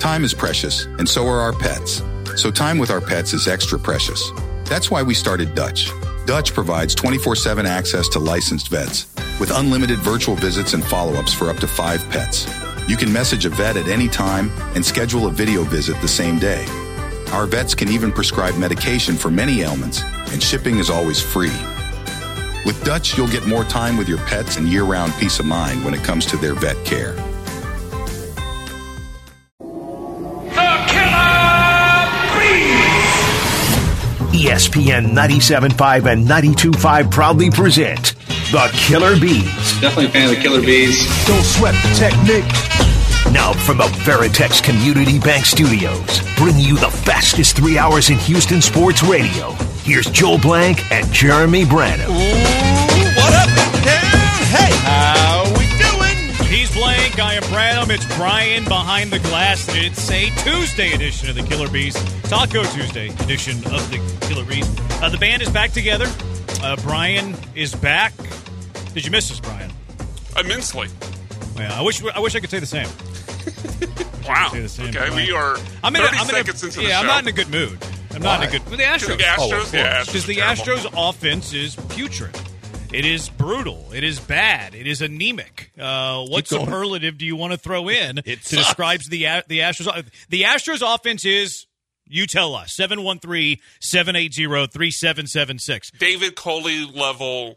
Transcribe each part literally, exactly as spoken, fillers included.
Time is precious, and so are our pets. So time with our pets is extra precious. That's why we started Dutch. Dutch provides twenty-four seven access to licensed vets with unlimited virtual visits and follow-ups for up to five pets. You can message a vet at any time and schedule a video visit the same day. Our vets can even prescribe medication for many ailments, and shipping is always free. With Dutch, you'll get more time with your pets and year-round peace of mind when it comes to their vet care. E S P N ninety-seven point five and ninety-two point five proudly present The Killer Bees. Definitely a fan of the Killer Bees. Don't sweat the technique. Now from the Veritex Community Bank Studios, bringing you the fastest three hours in Houston sports radio. Here's Joel Blank and Jeremy Branham. Ooh, what up, town? Hey, how we doing? He's Blank, I am Branham. It's Brian behind the glass. It's a Tuesday edition of the Killer Bees. Taco Tuesday edition of the Killer Bees. Uh, the band is back together. Uh, Brian is back. Did you miss us, Brian? Immensely. Yeah, I wish I wish I could say the same. Wow. Say the same, okay, Brian. we are I'm in thirty a, I'm seconds in a, into yeah, the show. I'm not in a good mood. I'm Why? not in a good. With the Astros. The Astros, Oh, of yeah, course. Because the terrible. Astros offense is putrid. It is brutal. It is bad. It is anemic. Uh, what going. superlative do you want to throw in It to sucks. describe the the Astros? The Astros offense is. You tell us. seven one three, seven eight zero, three seven seven six. David Coley level,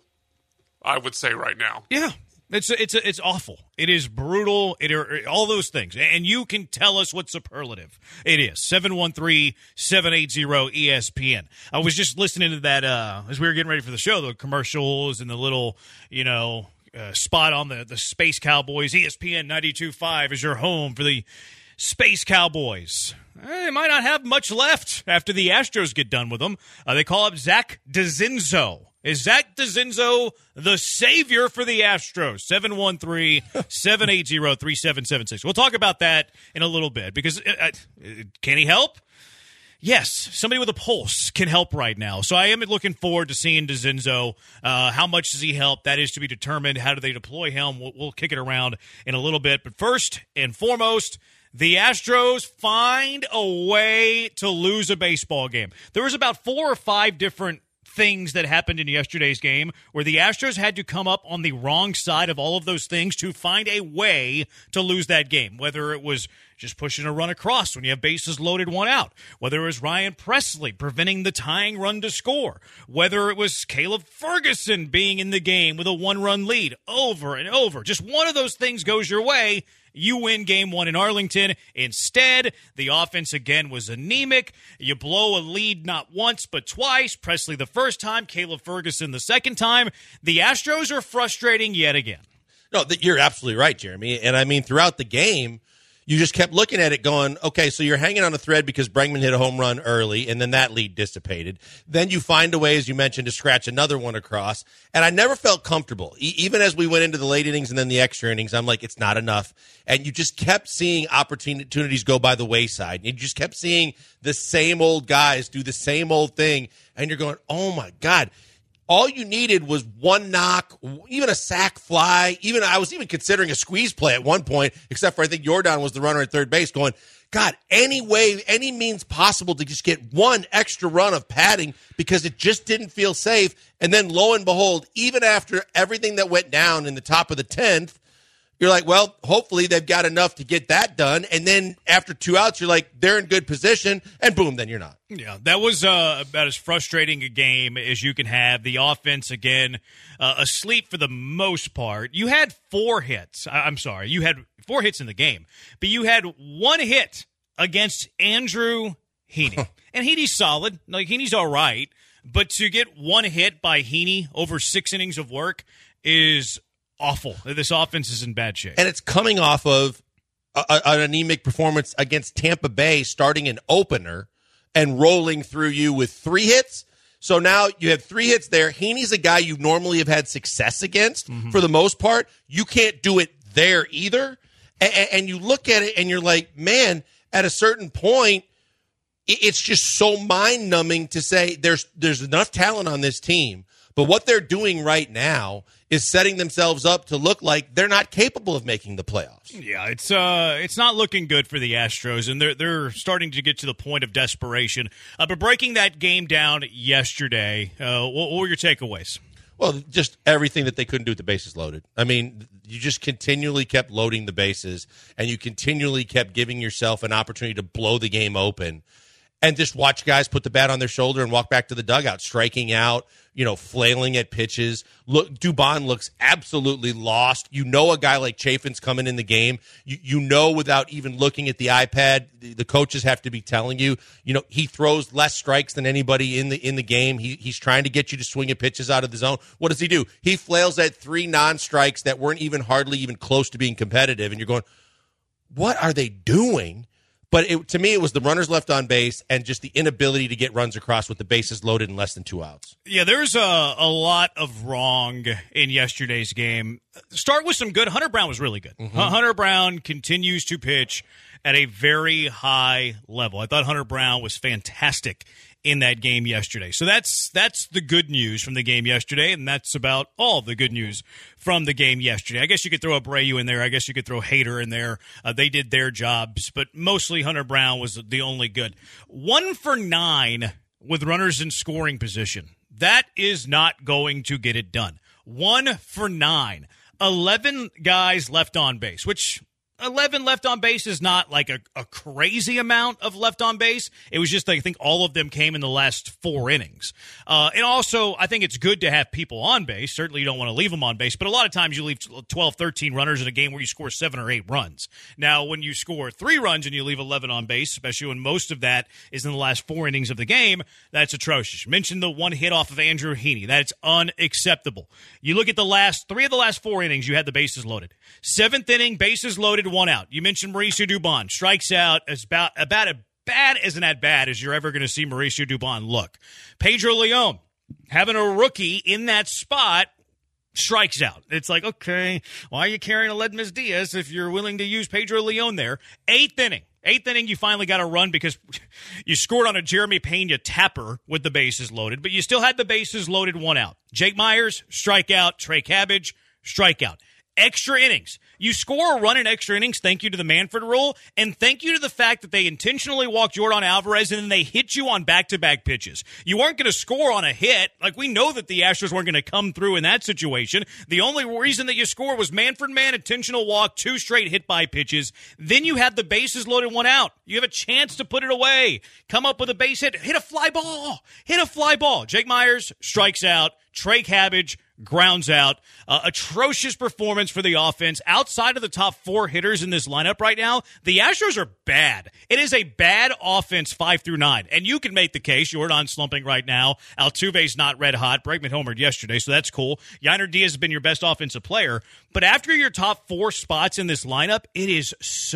I would say right now. Yeah. It's it's it's awful. It is brutal. It are all those things, and you can tell us what superlative it is. seven one three, seven eight zero, E S P N. I was just listening to that uh, as we were getting ready for the show, the commercials and the little, you know, uh, spot on the the Space Cowboys. E S P N ninety-two point five is your home for the Space Cowboys. They might not have much left after the Astros get done with them. Uh, they call up Zach DeZinzo. Is Zach DeZinzo the savior for the Astros? seven one three, seven eight zero, three seven seven six. We'll talk about that in a little bit because uh, uh, can he help? Yes, somebody with a pulse can help right now. So I am looking forward to seeing DeZinzo. Uh, how much does he help? That is to be determined. How do they deploy him? We'll, we'll kick it around in a little bit. But first and foremost, the Astros find a way to lose a baseball game. There was about four or five different things that happened in yesterday's game where the Astros had to come up on the wrong side of all of those things to find a way to lose that game, whether it was just pushing a run across when you have bases loaded, one out, whether it was Ryan Presley preventing the tying run to score, whether it was Caleb Ferguson being in the game with a one-run lead over and over. Just one of those things goes your way, you win game one in Arlington. Instead, the offense again was anemic. You blow a lead not once but twice. Presley the first time, Caleb Ferguson the second time. The Astros are frustrating yet again. No, th- you're absolutely right, Jeremy. And I mean, throughout the game, you just kept looking at it going, okay, so you're hanging on a thread because Bregman hit a home run early, and then that lead dissipated. Then you find a way, as you mentioned, to scratch another one across. And I never felt comfortable. E- even as we went into the late innings and then the extra innings, I'm like, it's not enough. And you just kept seeing opportunities go by the wayside. You just kept seeing the same old guys do the same old thing. And you're going, oh, my God. All you needed was one knock, even a sac fly. Even I was even considering a squeeze play at one point, except for I think Jordan was the runner at third base going, God, any way, any means possible to just get one extra run of padding because it just didn't feel safe. And then lo and behold, even after everything that went down in the top of the tenth, you're like, well, hopefully they've got enough to get that done. And then after two outs, you're like, they're in good position, and boom, then you're not. Yeah, that was uh, about as frustrating a game as you can have. The offense, again, uh, asleep for the most part. You had four hits. I- I'm sorry. You had four hits in the game, but you had one hit against Andrew Heaney. And Heaney's solid. Like, Heaney's all right. But to get one hit by Heaney over six innings of work is awful. This offense is in bad shape. And it's coming off of a, a, an anemic performance against Tampa Bay, starting an opener and rolling through you with three hits. So now you have three hits there. Heaney's a guy you normally have had success against mm-hmm. for the most part. You can't do it there either. And, and you look at it and you're like, man, at a certain point, it's just so mind-numbing to say there's there's enough talent on this team, But what they're doing right now is setting themselves up to look like they're not capable of making the playoffs. Yeah, it's uh, it's not looking good for the Astros, and they're they're starting to get to the point of desperation. Uh, but breaking that game down yesterday, uh, what, what were your takeaways? Well, just everything that they couldn't do with the bases loaded. I mean, you just continually kept loading the bases, and you continually kept giving yourself an opportunity to blow the game open. And just watch guys put the bat on their shoulder and walk back to the dugout, striking out, you know, flailing at pitches. Look, Dubon looks absolutely lost. You know a guy like Chafin's coming in the game. You, you know without even looking at the iPad, the, the coaches have to be telling you, you know, he throws less strikes than anybody in the in the game. He, he's trying to get you to swing at pitches out of the zone. What does he do? He flails at three non-strikes that weren't even hardly even close to being competitive. And you're going, what are they doing? But it, to me, it was the runners left on base and just the inability to get runs across with the bases loaded in less than two outs. Yeah, there's a, a lot of wrong in yesterday's game. Start with some good. Hunter Brown was really good. Mm-hmm. Hunter Brown continues to pitch at a very high level. I thought Hunter Brown was fantastic in that game yesterday. So that's that's the good news from the game yesterday, and that's about all the good news from the game yesterday. I guess you could throw Abreu in there. I guess you could throw Hader in there. Uh, they did their jobs, but mostly Hunter Brown was the only good. One for nine with runners in scoring position. That is not going to get it done. One for nine. eleven guys left on base, which eleven left on base is not like a, a crazy amount of left on base. It was just, I think, all of them came in the last four innings. Uh, and also, I think it's good to have people on base. Certainly, you don't want to leave them on base, but a lot of times you leave twelve, thirteen runners in a game where you score seven or eight runs. Now, when you score three runs and you leave eleven on base, especially when most of that is in the last four innings of the game, that's atrocious. You mentioned the one hit off of Andrew Heaney. That's unacceptable. You look at the last three of the last four innings, you had the bases loaded. Seventh inning, bases loaded, one out. You mentioned Mauricio Dubon. Strikes out as about, about as bad as an at-bat as you're ever going to see Mauricio Dubon look. Pedro Leon, having a rookie in that spot, strikes out. It's like, okay, why are you carrying Aledmys Diaz if you're willing to use Pedro Leon there? Eighth inning. Eighth inning, you finally got a run because you scored on a Jeremy Pena tapper with the bases loaded, but you still had the bases loaded, one out. Jake Myers, strikeout. Trey Cabbage, strikeout. Extra innings. You score a run in extra innings, thank you to the Manfred rule, and thank you to the fact that they intentionally walked Jordan Alvarez and then they hit you on back-to-back pitches. You weren't going to score on a hit. Like, we know that the Astros weren't going to come through in that situation. The only reason that you score was Manfred man, intentional walk, two straight hit-by pitches. Then you had the bases loaded, one out. You have a chance to put it away. Come up with a base hit. Hit a fly ball. Hit a fly ball. Jake Myers strikes out. Trey Cabbage grounds out. Uh, atrocious performance for the offense. Outside of the top four hitters in this lineup right now, the Astros are bad. It is a bad offense five through nine. And you can make the case. Jordan slumping right now. Altuve's not red hot. Bregman homered yesterday, so that's cool. Yainer Diaz has been your best offensive player. But after your top four spots in this lineup, it is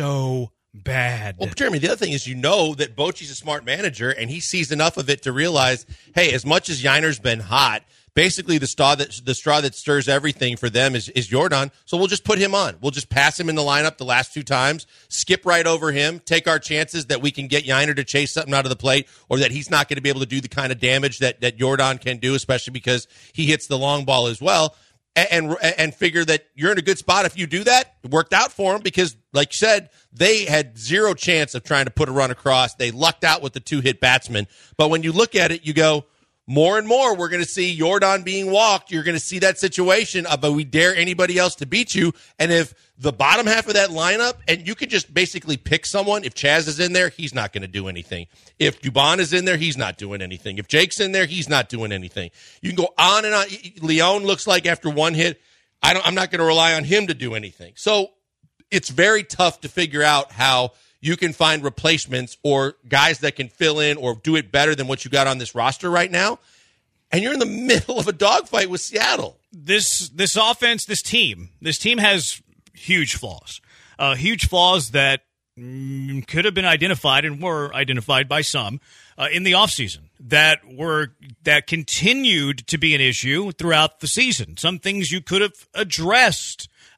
so bad. Well, Jeremy, the other thing is, you know that Bochy's a smart manager, and he sees enough of it to realize, hey, as much as Yainer's been hot, basically the straw that the straw that stirs everything for them is, is Jordan. So we'll just put him on. We'll just pass him in the lineup the last two times, skip right over him, take our chances that we can get Yainer to chase something out of the plate, or that he's not going to be able to do the kind of damage that, that Jordan can do, especially because he hits the long ball as well. And, and and figure that you're in a good spot if you do that. It worked out for them because, like you said, they had zero chance of trying to put a run across. They lucked out with the two-hit batsman. But when you look at it, you go, more and more we're going to see Jordan being walked. You're going to see that situation of, but we dare anybody else to beat you. And if the bottom half of that lineup, and you can just basically pick someone. If Chaz is in there, he's not going to do anything. If Dubon is in there, he's not doing anything. If Jake's in there, he's not doing anything. You can go on and on. Leon looks like after one hit, I don't, I'm not going to rely on him to do anything. So it's very tough to figure out how you can find replacements or guys that can fill in or do it better than what you got on this roster right now. And you're in the middle of a dogfight with Seattle. This this offense, this team, this team has huge flaws. Uh, huge flaws that mm, could have been identified and were identified by some uh, in the offseason that were that continued to be an issue throughout the season. Some things you could have addressed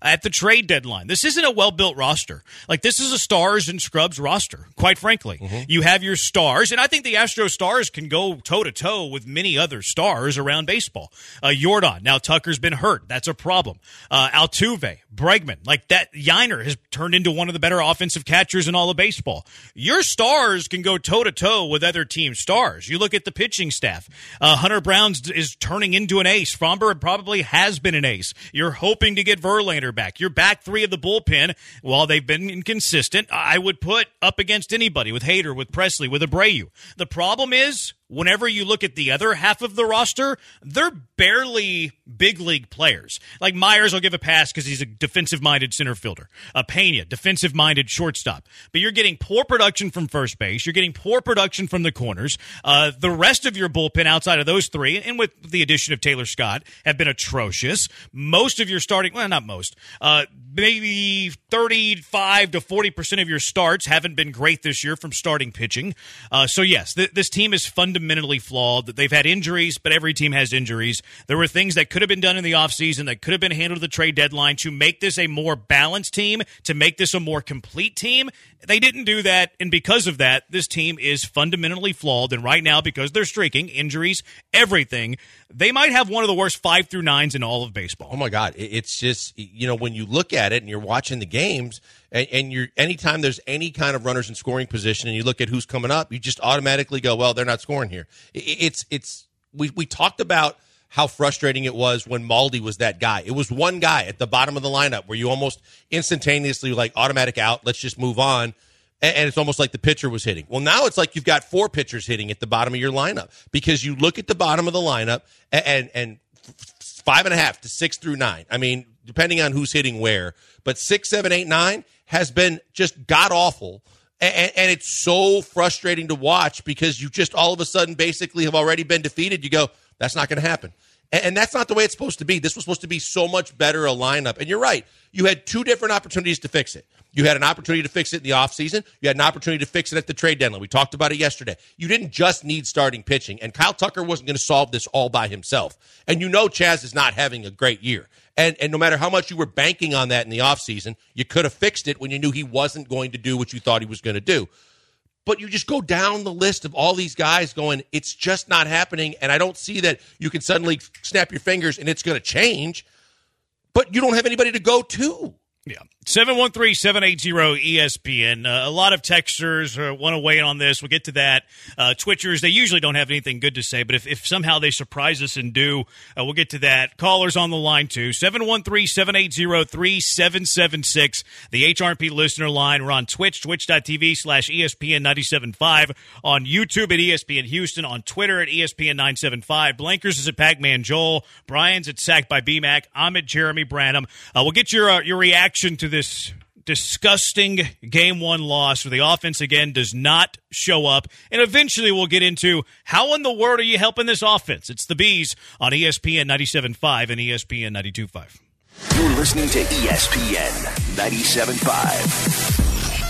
at the trade deadline. This isn't a well-built roster. Like, this is a stars and scrubs roster, quite frankly. Mm-hmm. You have your stars, and I think the Astro stars can go toe-to-toe with many other stars around baseball. Uh, Yordan, now Tucker's been hurt. That's a problem. Uh, Altuve, Bregman, like that, Yiner has turned into one of the better offensive catchers in all of baseball. Your stars can go toe-to-toe with other team stars. You look at the pitching staff. Uh, Hunter Brown is turning into an ace. Fromber probably has been an ace. You're hoping to get Verlander back. Your back three of the bullpen, while they've been inconsistent, I would put up against anybody with Hader, with Presley, with Abreu. The problem is, whenever you look at the other half of the roster, they're barely big league players. Like Myers, I'll give a pass because he's a defensive-minded center fielder. Uh, Pena, defensive-minded shortstop. But you're getting poor production from first base. You're getting poor production from the corners. Uh, the rest of your bullpen outside of those three, and with the addition of Taylor Scott, have been atrocious. Most of your starting, well, not most, uh, maybe thirty-five to forty percent of your starts haven't been great this year from starting pitching. Uh, so, yes, th- this team is fundamentally flawed. They've had injuries, but every team has injuries. There were things that could have been done in the offseason that could have been handled at the trade deadline to make this a more balanced team, to make this a more complete team. They didn't do that, and because of that, this team is fundamentally flawed. And right now, because they're streaking, injuries, everything, they might have one of the worst five through nines in all of baseball. Oh my God, it's just, you know, when you look at it and you're watching the games, and, and you're anytime there's any kind of runners in scoring position, and you look at who's coming up, you just automatically go, well, they're not scoring here. It's it's we we talked about how frustrating it was when Maldi was that guy. It was one guy at the bottom of the lineup where you almost instantaneously like automatic out, let's just move on. And it's almost like the pitcher was hitting. Well, now it's like you've got four pitchers hitting at the bottom of your lineup because you look at the bottom of the lineup and, and, and five and a half to six through nine. I mean, depending on who's hitting where, but six, seven, eight, nine has been just god awful. And, and it's so frustrating to watch because you just all of a sudden basically have already been defeated. You go, that's not going to happen. And, and that's not the way it's supposed to be. This was supposed to be so much better a lineup. And you're right. You had two different opportunities to fix it. You had an opportunity to fix it in the offseason. You had an opportunity to fix it at the trade deadline. We talked about it yesterday. You didn't just need starting pitching. And Kyle Tucker wasn't going to solve this all by himself. And you know Chaz is not having a great year. And and no matter how much you were banking on that in the offseason, you could have fixed it when you knew he wasn't going to do what you thought he was going to do. But you just go down the list of all these guys going, it's just not happening. And I don't see that you can suddenly snap your fingers and it's going to change. But you don't have anybody to go to. Yeah. seven one three, seven eight zero, E S P N. Uh, a lot of texters uh, want to weigh in on this. We'll get to that. Uh, Twitchers, they usually don't have anything good to say, but if, if somehow they surprise us and do, uh, we'll get to that. Callers on the line, too. seven one three, seven eight zero, three seven seven six. The H R P listener line. We're on Twitch, twitch.tv slash ESPN ninety-seven point five. On YouTube at E S P N Houston. On Twitter at E S P N nine seven five. Blankers is at Pac-Man Joel. Brian's at Sacked by B-Mac. I'm at Jeremy Branham. Uh, we'll get your, uh, your reaction to this disgusting game one loss where the offense again does not show up, and eventually we'll get into how in the world are you helping this offense. It's the Bees on E S P N ninety-seven point five and E S P N ninety-two point five. You're listening to E S P N ninety-seven point five.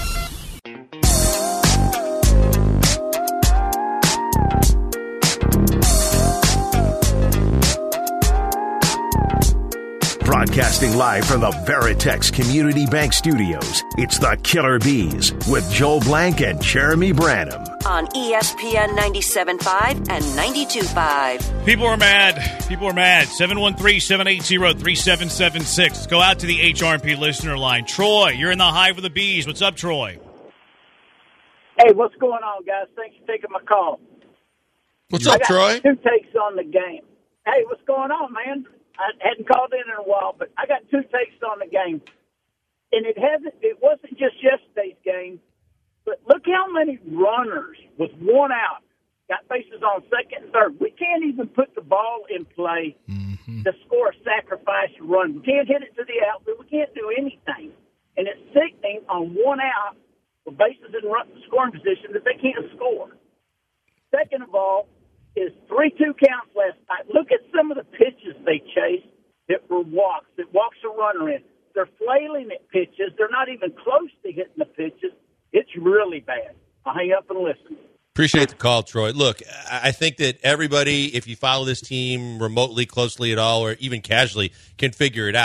Broadcasting live from the Veritex Community Bank Studios, it's the Killer Bees with Joel Blank and Jeremy Branham. On E S P N ninety-seven point five and ninety-two point five. People are mad. People are mad. seven one three, seven eight zero, three seven seven six. Let's go out to the H R P listener line. Troy, you're in the hive with the Bees. What's up, Troy? Hey, what's going on, guys? Thanks for taking my call. What's up, Troy? Two takes on the game. Hey, what's going on, man? I hadn't called in in a while, but I got two takes on the game. And it hasn't, it wasn't just yesterday's game, but look how many runners with one out got bases on second and third. We can't even put the ball in play mm-hmm. to score a sacrifice run. We can't hit it to the outfield. We can't do anything. And it's sickening on one out with bases in run, scoring position that they can't score. Second of all, is three two counts last night. Look at some of the pitches they chased that were walks, that walks a runner in. They're flailing at pitches. They're not even close to hitting the pitches. It's really bad. I'll hang up and listen. Appreciate the call, Troy. Look, I think that everybody, if you follow this team remotely, closely at all, or even casually, can figure it out.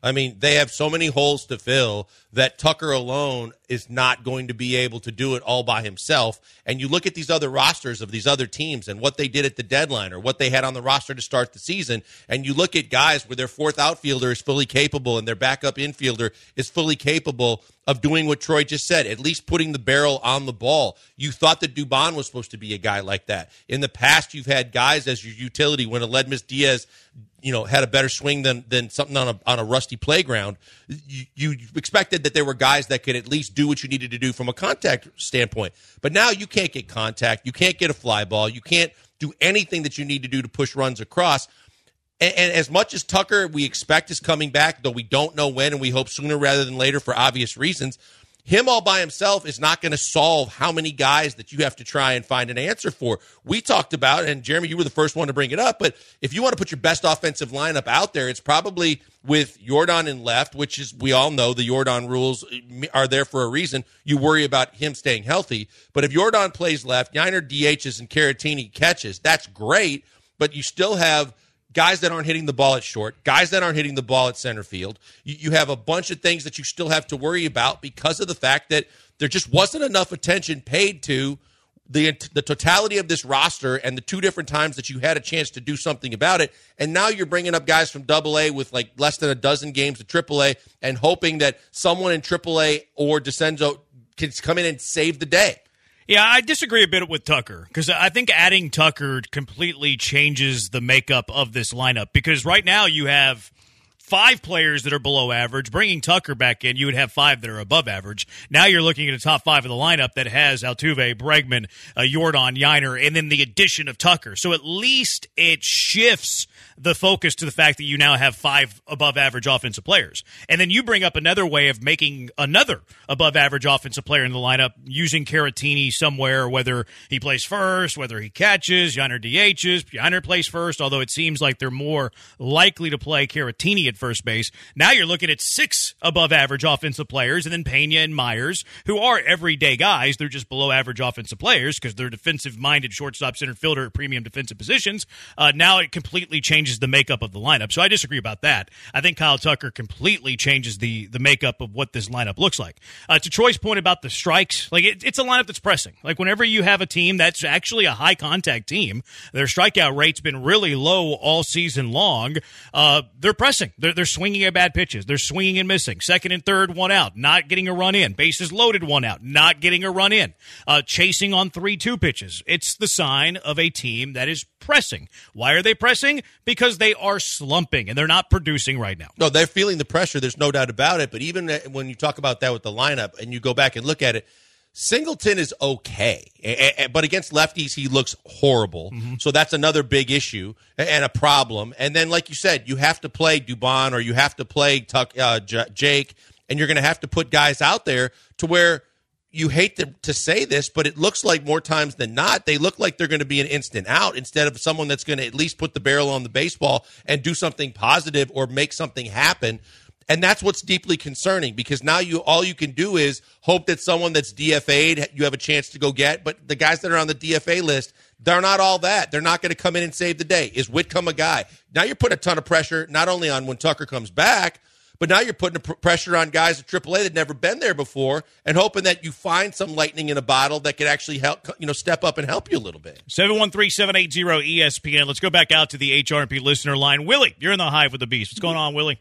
I mean, they have so many holes to fill that Tucker alone is not going to be able to do it all by himself. And you look at these other rosters of these other teams and what they did at the deadline or what they had on the roster to start the season, and you look at guys where their fourth outfielder is fully capable and their backup infielder is fully capable of doing what Troy just said, at least putting the barrel on the ball. You thought that Dubon was supposed to be a guy like that. In the past, you've had guys as your utility when Aledmys Diaz, you know, had a better swing than than something on a on a rusty playground. You, you expected that there were guys that could at least do what you needed to do from a contact standpoint. But now you can't get contact. You can't get a fly ball. You can't do anything that you need to do to push runs across. And, and as much as Tucker we expect is coming back, though we don't know when, and we hope sooner rather than later for obvious reasons, him all by himself is not going to solve how many guys that you have to try and find an answer for. We talked about, and Jeremy, you were the first one to bring it up, but if you want to put your best offensive lineup out there, it's probably with Yordan in left, which is, we all know the Yordan rules are there for a reason. You worry about him staying healthy. But if Yordan plays left, Yiner D Hs and Caratini catches, that's great, but you still have guys that aren't hitting the ball at short, guys that aren't hitting the ball at center field. You, you have a bunch of things that you still have to worry about because of the fact that there just wasn't enough attention paid to the the totality of this roster and the two different times that you had a chance to do something about it. And now you're bringing up guys from Double A with like less than a dozen games to Triple A and hoping that someone in Triple A or DeCenzo can come in and save the day. Yeah, I disagree a bit with Tucker because I think adding Tucker completely changes the makeup of this lineup because right now you have five players that are below average. Bringing Tucker back in, you would have five that are above average. Now you're looking at a top five of the lineup that has Altuve, Bregman, uh, Yordan, Yiner, and then the addition of Tucker. So at least it shifts the focus to the fact that you now have five above average offensive players. And then you bring up another way of making another above average offensive player in the lineup using Caratini somewhere, whether he plays first, whether he catches, Yiner D Hs, Yiner plays first, although it seems like they're more likely to play Caratini at first base. Now you're looking at six above average offensive players and then Pena and Myers, who are everyday guys. They're just below average offensive players because they're defensive minded shortstop, center fielder, premium defensive positions. Uh, now it completely changes the makeup of the lineup. So I disagree about that. I think Kyle Tucker completely changes the the makeup of what this lineup looks like. Uh, to Troy's point about the strikes, like it, it's a lineup that's pressing. Like whenever you have a team that's actually a high contact team, their strikeout rate's been really low all season long. Uh, they're pressing. They're, they're swinging at bad pitches. They're swinging and missing. Second and third, one out. Not getting a run in. Bases loaded, one out. Not getting a run in. Uh, chasing on three two pitches. It's the sign of a team that is pressing. Why are they pressing? Because they are slumping and they're not producing right now. No, they're feeling the pressure. There's no doubt about it. But even when you talk about that with the lineup and you go back and look at it, Singleton is okay. But against lefties, he looks horrible. Mm-hmm. So that's another big issue and a problem. And then, like you said, you have to play Dubon or you have to play Tuck, uh, J- Jake, and you're going to have to put guys out there to where you hate to, to say this, but it looks like more times than not, they look like they're going to be an instant out instead of someone that's going to at least put the barrel on the baseball and do something positive or make something happen. And that's what's deeply concerning because now you all you can do is hope that someone that's D F A'd you have a chance to go get. But the guys that are on the D F A list, they're not all that. They're not going to come in and save the day. Is Whitcomb a guy? Now you're putting a ton of pressure not only on when Tucker comes back, but now you're putting pr- pressure on guys at Triple A that never been there before and hoping that you find some lightning in a bottle that could actually help, you know, step up and help you a little bit. seven one three, seven eight zero, E S P N. Let's go back out to the H R and P listener line. Willie, you're in the Hive with the Beast. What's going on, Willie?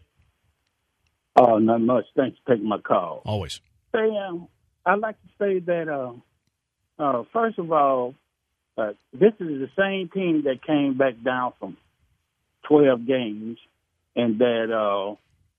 Oh, not much. Thanks for taking my call. Always. Say, um, I'd like to say that, uh, uh, first of all, uh, this is the same team that came back down from twelve games, and that uh,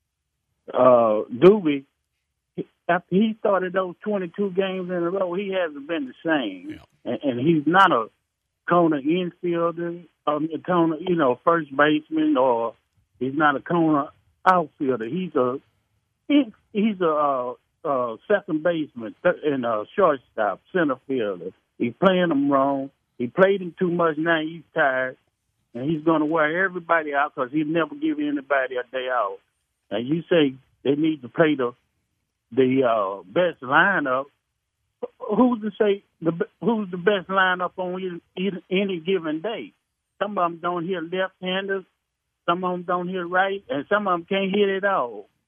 uh, Doobie, after he started those twenty-two games in a row, he hasn't been the same. Yeah. And, and he's not a corner infielder, um, a corner, you know, first baseman, or he's not a corner outfielder. He's a he, he's a uh, uh, second baseman and a shortstop, center fielder. He's playing them wrong. He played him too much. Now he's tired, and he's going to wear everybody out because he'll never give anybody a day off. And you say they need to play the the uh, best lineup. Who's to say the who's the best lineup on any, any given day? Some of them don't hit left-handers. Some of them don't hit right, and some of them can't hit at all.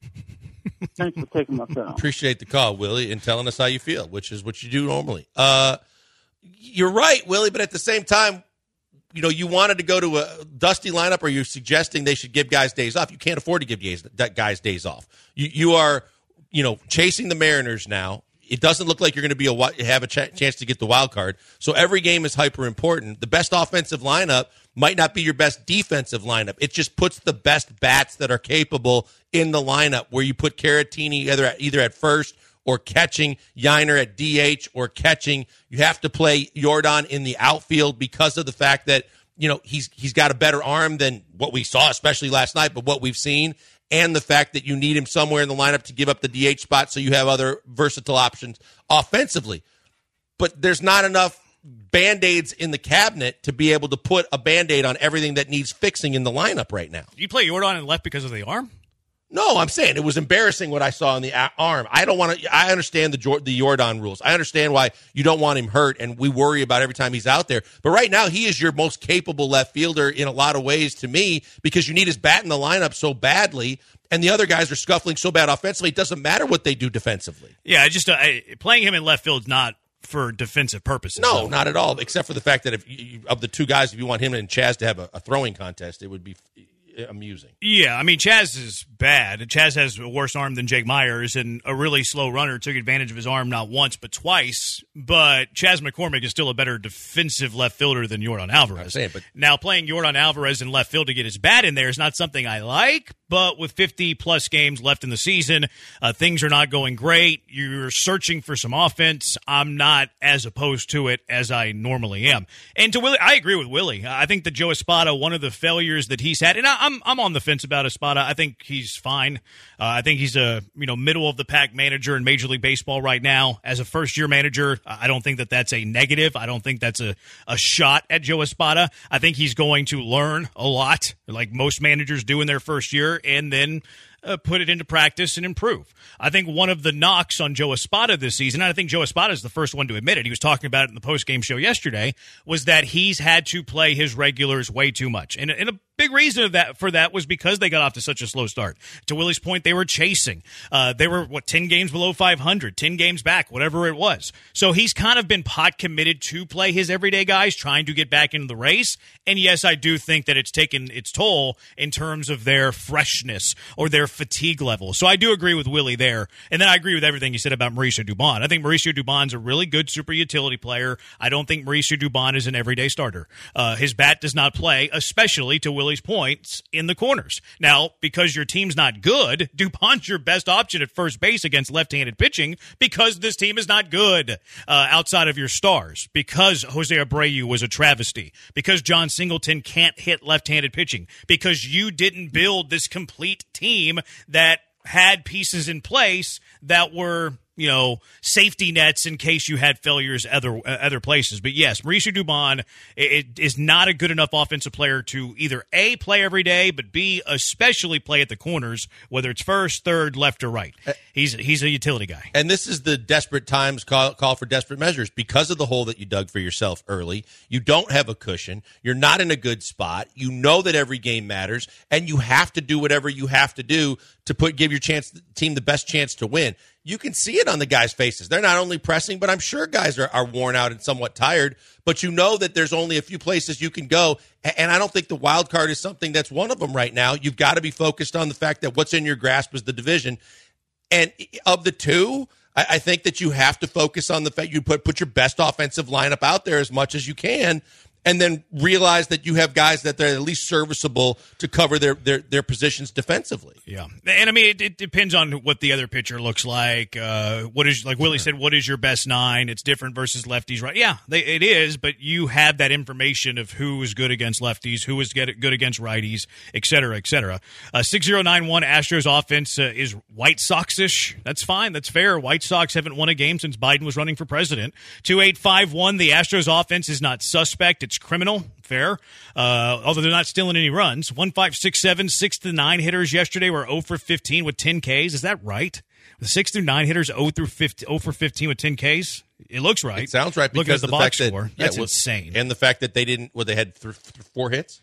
Thanks for taking my call. Appreciate the call, Willie, and telling us how you feel, which is what you do normally. Uh, you're right, Willie, but at the same time, you know, you wanted to go to a dusty lineup, or you're suggesting they should give guys days off. You can't afford to give guys days off. You, you are, you know, chasing the Mariners now. It doesn't look like you're going to be a have a ch- chance to get the wild card. So every game is hyper important. The best offensive lineup might not be your best defensive lineup. It just puts the best bats that are capable in the lineup, where you put Caratini either at, either at first or catching, Yiner at D H or catching. You have to play Jordan in the outfield because of the fact that, you know, he's he's got a better arm than what we saw, especially last night, but what we've seen, and the fact that you need him somewhere in the lineup to give up the D H spot so you have other versatile options offensively. But there's not enough Band-Aids in the cabinet to be able to put a Band-Aid on everything that needs fixing in the lineup right now. You play Jordan in left because of the arm? No, I'm saying it was embarrassing what I saw in the arm. I don't want to. I understand the the Jordan rules. I understand why you don't want him hurt, and we worry about every time he's out there. But right now, he is your most capable left fielder in a lot of ways to me, because you need his bat in the lineup so badly, and the other guys are scuffling so bad offensively. It doesn't matter what they do defensively. Yeah, I just uh, I, playing him in left field is not for defensive purposes. No, though. not at all. Except for the fact that if you, of the two guys, if you want him and Chaz to have a, a throwing contest, it would be amusing. Yeah, I mean, Chaz is bad. Chaz has a worse arm than Jake Myers, and a really slow runner took advantage of his arm not once but twice. But Chas McCormick is still a better defensive left fielder than Jordan Alvarez. I'm saying, but now, playing Jordan Alvarez in left field to get his bat in there is not something I like, but with fifty-plus games left in the season, uh, things are not going great. You're searching for some offense. I'm not as opposed to it as I normally am. And to Willie, I agree with Willie. I think that Joe Espada, one of the failures that he's had, and I, I'm I'm on the fence about Espada. I think he's fine. Uh, I think he's a you know middle of the pack manager in Major League Baseball right now. As a first year manager, I don't think that that's a negative. I don't think that's a, a shot at Joe Espada. I think he's going to learn a lot, like most managers do in their first year, and then uh, put it into practice and improve. I think one of the knocks on Joe Espada this season, and I think Joe Espada is the first one to admit it, he was talking about it in the post-game show yesterday, was that he's had to play his regulars way too much. And, and a big reason of that for that was because they got off to such a slow start. To Willie's point, they were chasing. Uh, they were, what, ten games below five hundred, ten games back, whatever it was. So he's kind of been pot committed to play his everyday guys, trying to get back into the race. And yes, I do think that it's taken its toll in terms of their freshness or their fatigue level. So I do agree with Willie there. And then I agree with everything you said about Mauricio Dubon. I think Mauricio Dubon's a really good super utility player. I don't think Mauricio Dubon is an everyday starter. Uh, his bat does not play, especially to Willie's points, in the corners. Now, because your team's not good, Dubon's your best option at first base against left-handed pitching, because this team is not good uh, outside of your stars, because Jose Abreu was a travesty, because John Singleton can't hit left-handed pitching, because you didn't build this complete team that had pieces in place that were, you know, safety nets in case you had failures other uh, other places. But yes, Mauricio Dubon it, it is not a good enough offensive player to either A, play every day, but B, especially play at the corners, whether it's first, third, left, or right. He's he's a utility guy. And this is the desperate times call, call for desperate measures. Because of the hole that you dug for yourself early, you don't have a cushion. You're not in a good spot. You know that every game matters, and you have to do whatever you have to do to put give your chance team the best chance to win. You can see it on the guys' faces. They're not only pressing, but I'm sure guys are, are worn out and somewhat tired. But you know that there's only a few places you can go. And I don't think the wild card is something that's one of them right now. You've got to be focused on the fact that what's in your grasp is the division. And of the two, I, I think that you have to focus on the fact you put, put your best offensive lineup out there as much as you can, and then realize that you have guys that they're at least serviceable to cover their, their, their positions defensively. Yeah. And, I mean, it, it depends on what the other pitcher looks like. Uh, what is, like Willie said, what is your best nine? It's different versus lefties, right? Yeah, they, it is, but you have that information of who is good against lefties, who is good against righties, et cetera, et cetera. Uh, six oh nine one Astros offense uh, is White Sox-ish. That's fine. That's fair. White Sox haven't won a game since Biden was running for president. two eight five one, the Astros offense is not suspect. It's criminal. Fair. Uh, although they're not stealing any runs. one five six seven, six to nine hitters yesterday were oh for fifteen with ten Ks. Is that right? The six through nine hitters oh through fifteen, oh for fifteen with ten Ks? It looks right. It sounds right because because the, the box fact score. that, That's yeah, well, insane. And the fact that they didn't, well, they had th- th- four hits?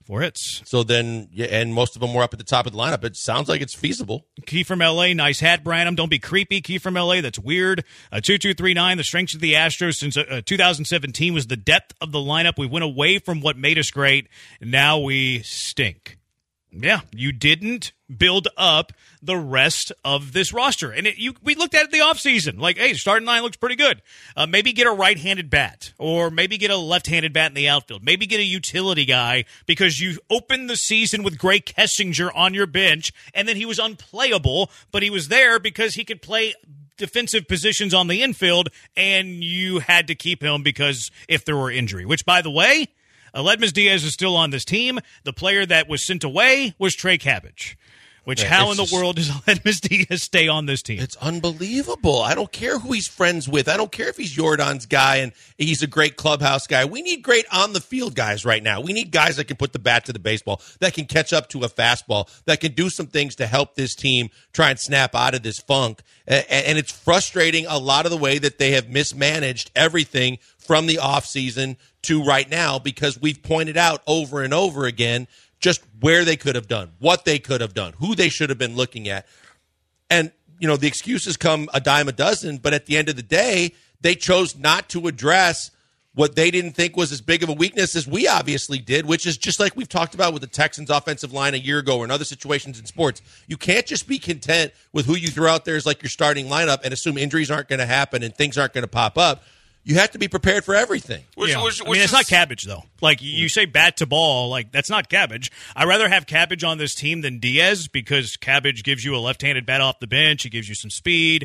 Four hits. So then, yeah, and most of them were up at the top of the lineup. It sounds like it's feasible. Key from L A, nice hat, Branham. Don't be creepy. Key from L A, that's weird. Uh, two two three nine, the strengths of the Astros since uh, two thousand seventeen was the depth of the lineup. We went away from what made us great. Now we stink. Yeah, you didn't build up the rest of this roster. And it, you, we looked at it the offseason. Like, hey, starting line looks pretty good. Uh, maybe get a right-handed bat, or maybe get a left-handed bat in the outfield. Maybe get a utility guy because you opened the season with Gray Kessinger on your bench, and then he was unplayable, but he was there because he could play defensive positions on the infield, and you had to keep him because if there were injury, which, by the way, Aledmys Diaz is still on this team. The player that was sent away was Trey Cabbage. Which, yeah, how in the just, world does Aledmys Diaz stay on this team? It's unbelievable. I don't care who he's friends with. I don't care if he's Jordan's guy and he's a great clubhouse guy. We need great on-the-field guys right now. We need guys that can put the bat to the baseball, that can catch up to a fastball, that can do some things to help this team try and snap out of this funk. And it's frustrating a lot of the way that they have mismanaged everything from the offseason to right now, because we've pointed out over and over again just where they could have done, what they could have done, who they should have been looking at. And, you know, the excuses come a dime a dozen, but at the end of the day, they chose not to address what they didn't think was as big of a weakness as we obviously did, which is just like we've talked about with the Texans offensive line a year ago or in other situations in sports. You can't just be content with who you throw out there as like your starting lineup and assume injuries aren't going to happen and things aren't going to pop up. You have to be prepared for everything. Which, yeah. which, which I mean, it's is... not Cabbage, though. Like, you say bat to ball, like, that's not Cabbage. I'd rather have Cabbage on this team than Diaz because Cabbage gives you a left-handed bat off the bench. He gives you some speed.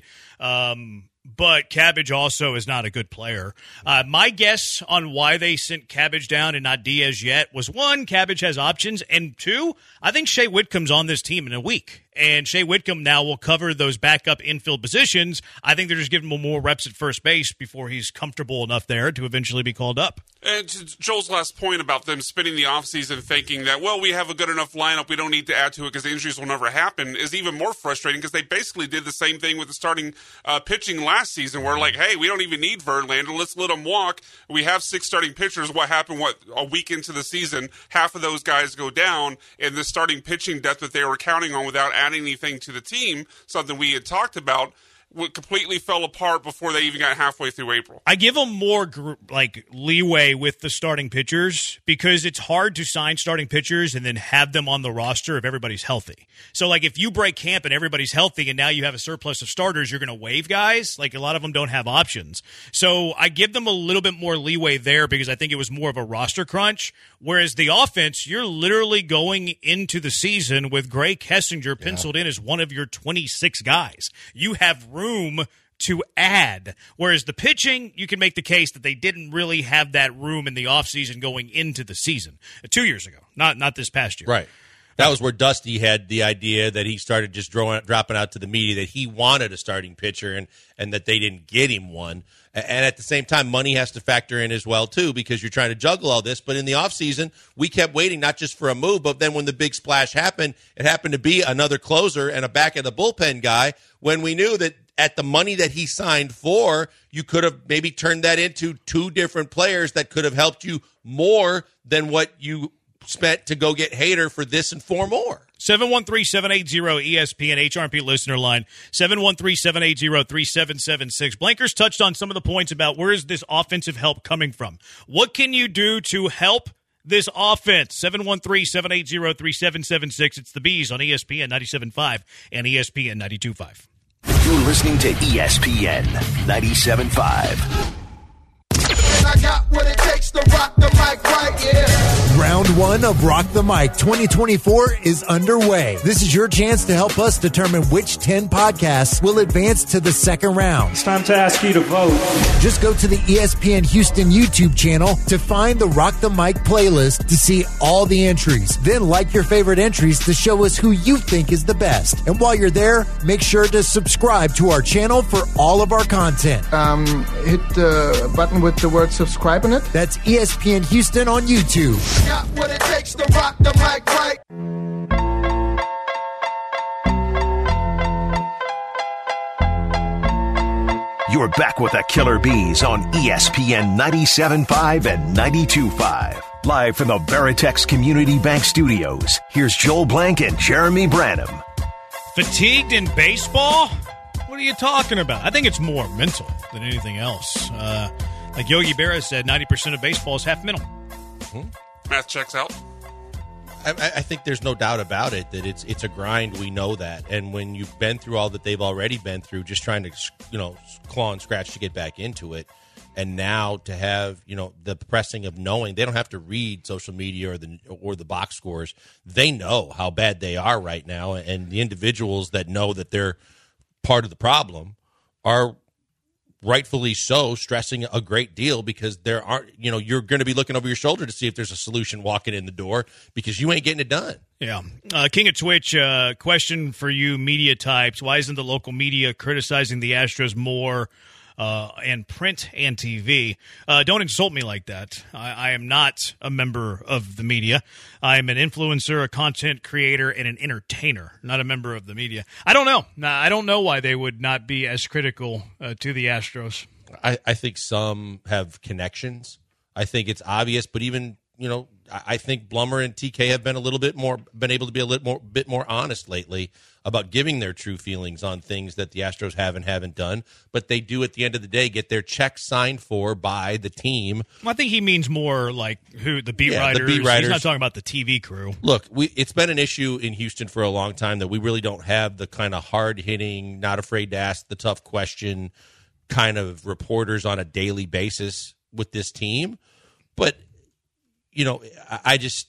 Um, but Cabbage also is not a good player. Uh, my guess on why they sent Cabbage down and not Diaz yet was, one, Cabbage has options, and two, I think Shea Whitcomb's on this team in a week. And Shea Whitcomb now will cover those backup infield positions. I think they're just giving him more reps at first base before he's comfortable enough there to eventually be called up. And to Joel's last point about them spending the offseason thinking that, well, we have a good enough lineup, we don't need to add to it because the injuries will never happen, is even more frustrating because they basically did the same thing with the starting uh, pitching last season where, like, hey, we don't even need Verlander. Let's let him walk. We have six starting pitchers. What happened, what, a week into the season, half of those guys go down, and the starting pitching depth that they were counting on without adding anything to the team, something we had talked about, completely fell apart before they even got halfway through April. I give them more like leeway with the starting pitchers because it's hard to sign starting pitchers and then have them on the roster if everybody's healthy. So, like, if you break camp and everybody's healthy and now you have a surplus of starters, you're going to waive guys. Like, a lot of them don't have options. So I give them a little bit more leeway there because I think it was more of a roster crunch. Whereas the offense, you're literally going into the season with Gray Kessinger penciled yeah. in as one of your twenty-six guys. You have room room to add. Whereas the pitching, you can make the case that they didn't really have that room in the offseason going into the season. Uh, two years ago, not not this past year. Right. That was where Dusty had the idea that he started just drawing, dropping out to the media that he wanted a starting pitcher and, and that they didn't get him one. And at the same time, money has to factor in as well, too, because you're trying to juggle all this. But in the offseason, we kept waiting not just for a move, but then when the big splash happened, it happened to be another closer and a back of the bullpen guy when we knew that at the money that he signed for, you could have maybe turned that into two different players that could have helped you more than what you spent to go get Hader for this and four more. seven one three, seven eight zero, E S P N, H R P listener line, seven one three, seven eight zero, three seven seven six. Blankers touched on some of the points about where is this offensive help coming from. What can you do to help this offense? seven one three, seven eight zero, three seven seven six. It's the Bees on E S P N ninety-seven point five and E S P N ninety-two point five. You're listening to E S P N ninety-seven point five. I got what it takes to rock the mic right, yeah. Round one of Rock the Mic twenty twenty-four is underway. This is your chance to help us determine which ten podcasts will advance to the second round. It's time to ask you to vote. Just go to the E S P N Houston YouTube channel to find the Rock the Mic playlist to see all the entries. Then like your favorite entries to show us who you think is the best. And while you're there, make sure to subscribe to our channel for all of our content. Um, hit the button with the word subscribe in it. That's E S P N Houston on YouTube. Got what it takes to rock the mic right. You're back with the Killer Bees on E S P N ninety-seven point five and ninety-two point five. Live from the Veritex Community Bank Studios, here's Joel Blank and Jeremy Branham. Fatigued in baseball? What are you talking about? I think it's more mental than anything else. Uh, like Yogi Berra said, ninety percent of baseball is half mental. Mm-hmm. Math checks out. I, I think there's no doubt about it that it's it's a grind. We know that, and when you've been through all that they've already been through, just trying to you know claw and scratch to get back into it, and now to have you know the pressing of knowing they don't have to read social media or the or the box scores. They know how bad they are right now, and the individuals that know that they're part of the problem are rightfully so stressing a great deal because there aren't, you know, you're going to be looking over your shoulder to see if there's a solution walking in the door because you ain't getting it done. Yeah. Uh, King of Twitch, uh, question for you media types. Why isn't the local media criticizing the Astros more uh, and print and T V? Uh, don't insult me like that. I, I am not a member of the media. I am an influencer, a content creator, and an entertainer, not a member of the media. I don't know. I don't know why they would not be as critical uh, to the Astros. I, I think some have connections. I think it's obvious, but even, you know, I think Blummer and T K have been a little bit more, been able to be a little more, bit more honest lately about giving their true feelings on things that the Astros have and haven't done. But they do, at the end of the day, get their check signed for by the team. Well, I think he means more like who the beat yeah, writers. The beat writers. He's not talking about the T V crew. Look, we, it's been an issue in Houston for a long time that we really don't have the kind of hard hitting, not afraid to ask the tough question kind of reporters on a daily basis with this team. But you know, I, I just,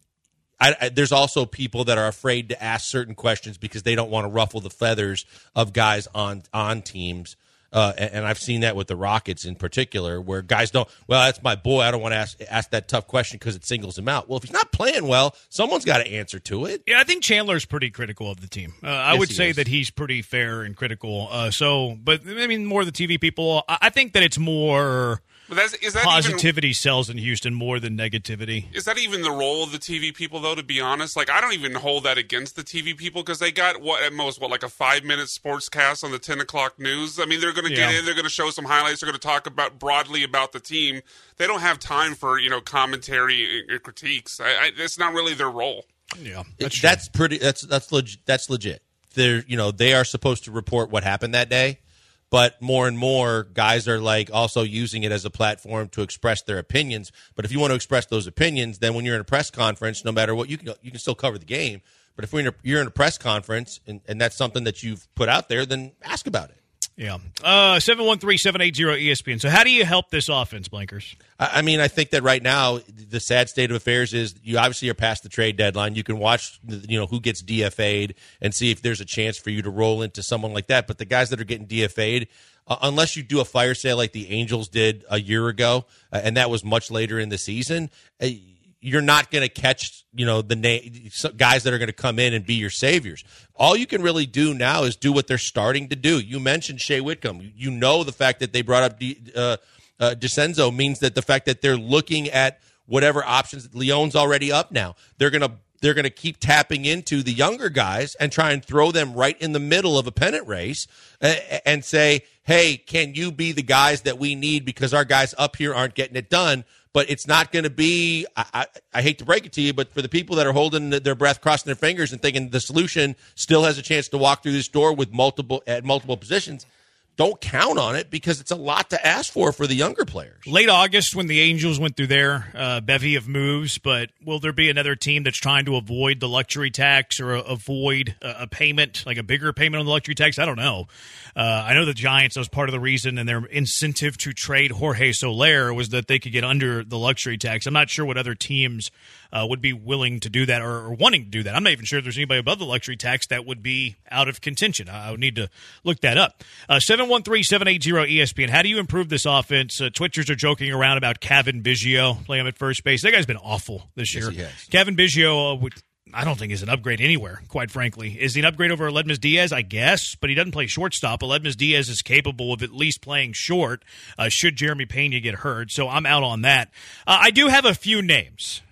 I, I, there's also people that are afraid to ask certain questions because they don't want to ruffle the feathers of guys on on teams. Uh, and, and I've seen that with the Rockets in particular, where guys don't, well, that's my boy. I don't want to ask, ask that tough question because it singles him out. Well, if he's not playing well, someone's got to answer to it. Yeah, I think Chandler's pretty critical of the team. Uh, I yes, would he say is. that he's pretty fair and critical. Uh, so, but I mean, more the T V people. I, I think that it's more. But that's, is that positivity even, sells in Houston more than negativity. Is that even the role of the T V people, though, to be honest? Like, I don't even hold that against the T V people because they got, what at most, what, like a five-minute sportscast on the ten o'clock news? I mean, they're going to yeah. get in, they're going to show some highlights, they're going to talk about broadly about the team. They don't have time for, you know, commentary and critiques. I, I, it's not really their role. Yeah, that's, it, that's pretty, that's, that's, leg, that's legit. They're, you know, they are supposed to report what happened that day. But more and more guys are like also using it as a platform to express their opinions. But if you want to express those opinions, then when you're in a press conference, no matter what, you can you can still cover the game. But if we're in a, you're in a press conference and, and that's something that you've put out there, then ask about it. Yeah. Uh, seven one three, seven eight zero, E S P N. So how do you help this offense, Blankers? I mean, I think that right now the sad state of affairs is you obviously are past the trade deadline. You can watch, you know, who gets D F A'd and see if there's a chance for you to roll into someone like that. But the guys that are getting D F A'd, uh, unless you do a fire sale like the Angels did a year ago, uh, and that was much later in the season, uh, you're not going to catch, you know, the na- guys that are going to come in and be your saviors. All you can really do now is do what they're starting to do. You mentioned Shea Whitcomb. You know the fact that they brought up D- uh, uh, DeCenzo means that the fact that they're looking at whatever options. Leon's already up now. They're going to they're going to keep tapping into the younger guys and try and throw them right in the middle of a pennant race uh, and say, hey, can you be the guys that we need because our guys up here aren't getting it done? But it's not going to be, I, I, I hate to break it to you, but for the people that are holding their breath, crossing their fingers and thinking the solution still has a chance to walk through this door with multiple at multiple positions, don't count on it because it's a lot to ask for for the younger players. Late August when the Angels went through their uh, bevy of moves, but will there be another team that's trying to avoid the luxury tax or uh, avoid a, a payment, like a bigger payment on the luxury tax? I don't know. Uh, I know the Giants, that was part of the reason, and their incentive to trade Jorge Soler was that they could get under the luxury tax. I'm not sure what other teams uh, would be willing to do that or, or wanting to do that. I'm not even sure if there's anybody above the luxury tax that would be out of contention. I would need to look that up. Uh, seven one three, seven eight zero, E S P N. How do you improve this offense? Uh, Twitchers are joking around about Kevin Biggio playing him at first base. That guy's been awful this year. Yes, Kevin Biggio uh, would – I don't think is an upgrade anywhere, quite frankly. Is he an upgrade over Aledmys Diaz? I guess, but he doesn't play shortstop. Aledmys Diaz is capable of at least playing short uh, should Jeremy Pena get hurt, so I'm out on that. Uh, I do have a few names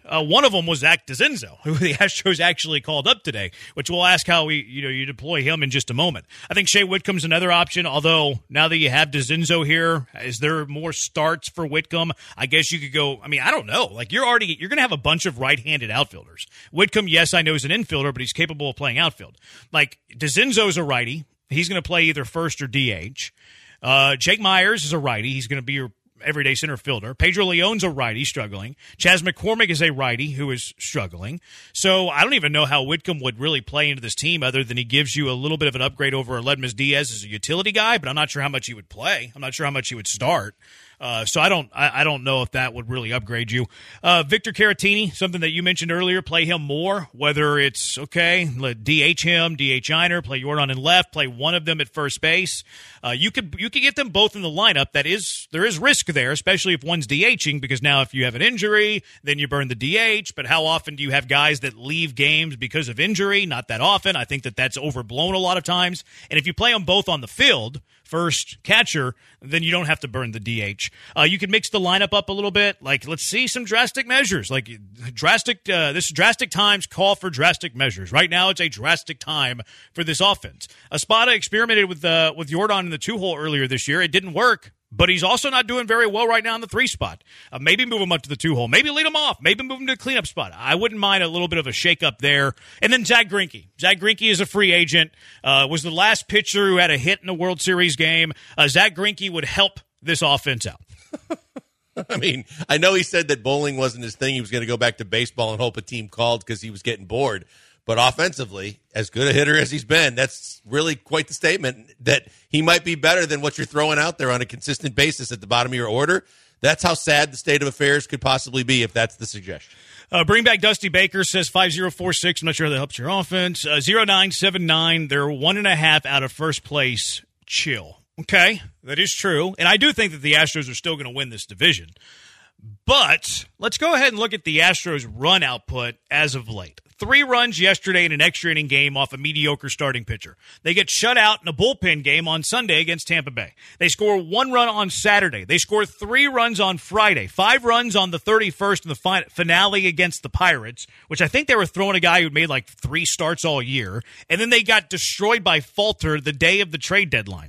Uh, one of them was Zach DeZenzo, who the Astros actually called up today, which we'll ask how we, you know, you deploy him in just a moment. I think Shea Whitcomb's another option, although now that you have DeZenzo here, is there more starts for Whitcomb? I guess you could go, I mean, I don't know. Like, you're already, you're going to have a bunch of right-handed outfielders. Whitcomb, yes, I know is an infielder, but he's capable of playing outfield. Like, DeZenzo's a righty. He's going to play either first or D H. Uh, Jake Myers is a righty. He's going to be your everyday center fielder. Pedro Leon's a righty, struggling. Chas McCormick is a righty who is struggling. So I don't even know how Whitcomb would really play into this team other than he gives you a little bit of an upgrade over Aledmus Diaz as a utility guy, but I'm not sure how much he would play. I'm not sure how much he would start. Uh, so I don't I, I don't know if that would really upgrade you. Uh, Victor Caratini, something that you mentioned earlier, play him more, whether it's, okay, let D H him, D H Einer, play Jordan in left, play one of them at first base. Uh, you could you could get them both in the lineup. That is, there is risk there, especially if one's DHing, because now if you have an injury, then you burn the D H. But how often do you have guys that leave games because of injury? Not that often. I think that that's overblown a lot of times. And if you play them both on the field, first catcher, then you don't have to burn the D H. Uh, you can mix the lineup up a little bit. Like, let's see some drastic measures. Like, drastic, uh, this drastic times call for drastic measures. Right now, it's a drastic time for this offense. Espada experimented with uh, with Jordan in the two-hole earlier this year. It didn't work, but he's also not doing very well right now in the three spot. Uh, maybe move him up to the two-hole. Maybe lead him off. Maybe move him to a cleanup spot. I wouldn't mind a little bit of a shake-up there. And then Zach Greinke. Zach Greinke is a free agent. Uh, was the last pitcher who had a hit in a World Series game. Uh, Zach Greinke would help this offense out. I mean, I know he said that bowling wasn't his thing. He was going to go back to baseball and hope a team called because he was getting bored. But offensively, as good a hitter as he's been, that's really quite the statement that he might be better than what you're throwing out there on a consistent basis at the bottom of your order. That's how sad the state of affairs could possibly be if that's the suggestion. Uh, bring back Dusty Baker, says five zero four six. I'm not sure how that helps your offense. Uh, zero nine seven nine. They're one and a half out of first place. Chill. Okay, that is true. And I do think that the Astros are still going to win this division. But let's go ahead and look at the Astros' run output as of late. Three runs yesterday in an extra inning game off a mediocre starting pitcher. They get shut out in a bullpen game on Sunday against Tampa Bay. They score one run on Saturday. They score three runs on Friday. Five runs on the thirty-first in the fi- finale against the Pirates, which I think they were throwing a guy who made like three starts all year. And then they got destroyed by Falter the day of the trade deadline.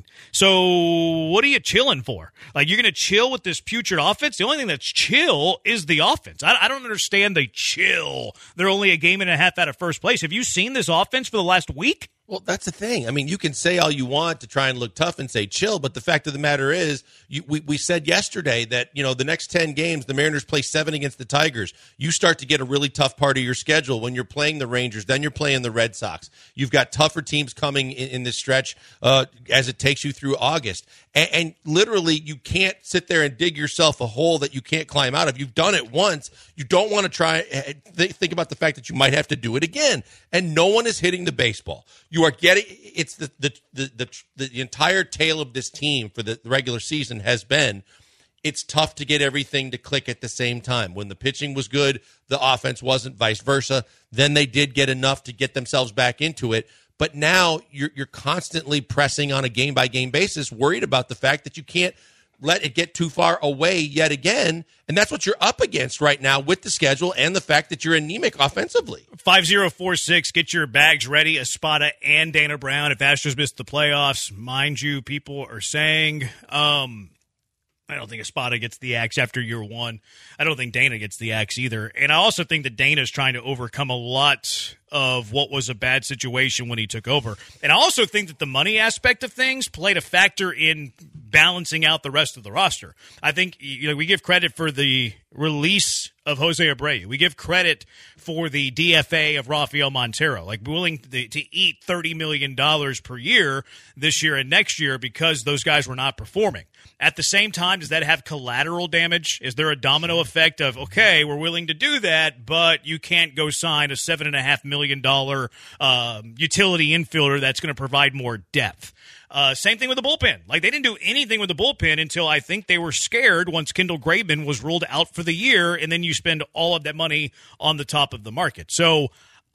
So what are you chilling for? Like, you're going to chill with this putrid offense? The only thing that's chill is the offense. I, I don't understand the chill. They're only a game and a half out of first place. Have you seen this offense for the last week? Well, that's the thing. I mean, you can say all you want to try and look tough and say chill, but the fact of the matter is, you, we, we said yesterday that, you know, the next ten games, the Mariners play seven against the Tigers. You start to get a really tough part of your schedule when you're playing the Rangers, then you're playing the Red Sox. You've got tougher teams coming in, in this stretch uh, as it takes you through August. And, and literally, you can't sit there and dig yourself a hole that you can't climb out of. You've done it once. You don't want to try th- think about the fact that you might have to do it again. And no one is hitting the baseball. You are getting it's the the, the the the entire tale of this team for the regular season has been it's tough to get everything to click at the same time. When the pitching was good, the offense wasn't, vice versa. Then they did get enough to get themselves back into it. But now you're you're constantly pressing on a game by game basis, worried about the fact that you can't let it get too far away yet again. And that's what you're up against right now with the schedule and the fact that you're anemic offensively. five zero four six, get your bags ready. Espada and Dana Brown. If Astros miss the playoffs, mind you, people are saying, um, I don't think Espada gets the axe after year one. I don't think Dana gets the axe either. And I also think that Dana's trying to overcome a lot of what was a bad situation when he took over. And I also think that the money aspect of things played a factor in balancing out the rest of the roster. I think, you know, we give credit for the release of Jose Abreu. We give credit for the D F A of Rafael Montero, like willing to, to eat thirty million dollars per year this year and next year because those guys were not performing. At the same time, does that have collateral damage? Is there a domino effect of, okay, we're willing to do that, but you can't go sign a seven point five million dollars uh, utility infielder that's going to provide more depth? Uh, same thing with the bullpen. Like, they didn't do anything with the bullpen until I think they were scared once Kendall Graveman was ruled out for the year, and then you spend all of that money on the top of the market. So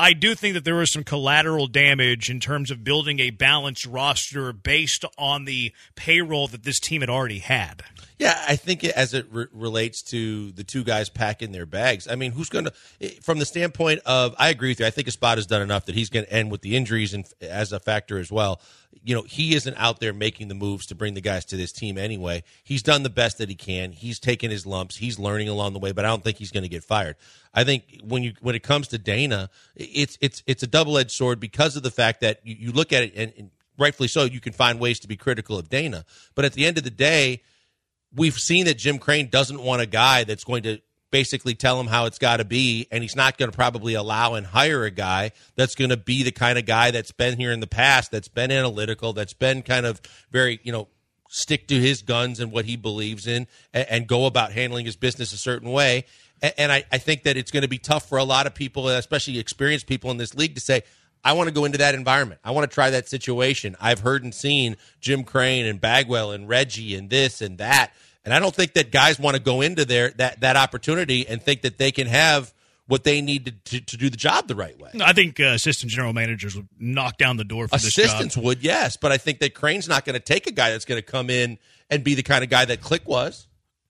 I do think that there was some collateral damage in terms of building a balanced roster based on the payroll that this team had already had. Yeah, I think it, as it re- relates to the two guys packing their bags, I mean, who's going to, from the standpoint of, I agree with you, I think Espada has done enough that he's going to end with the injuries and as a factor as well. You know, he isn't out there making the moves to bring the guys to this team anyway. He's done the best that he can. He's taken his lumps. He's learning along the way, but I don't think he's going to get fired. I think when you when it comes to Dana, it's it's it's a double-edged sword because of the fact that you, you look at it, and, and rightfully so, you can find ways to be critical of Dana. But at the end of the day, we've seen that Jim Crane doesn't want a guy that's going to basically tell him how it's got to be, and he's not going to probably allow and hire a guy that's going to be the kind of guy that's been here in the past, that's been analytical, that's been kind of very, you know, stick to his guns and what he believes in and, and go about handling his business a certain way. And, and I, I think that it's going to be tough for a lot of people, especially experienced people in this league, to say, I want to go into that environment. I want to try that situation. I've heard and seen Jim Crane and Bagwell and Reggie and this and that. And I don't think that guys want to go into their that, that opportunity and think that they can have what they need to, to, to do the job the right way. I think uh, assistant general managers would knock down the door for this job. Assistants would, yes. But I think that Crane's not going to take a guy that's going to come in and be the kind of guy that Click was.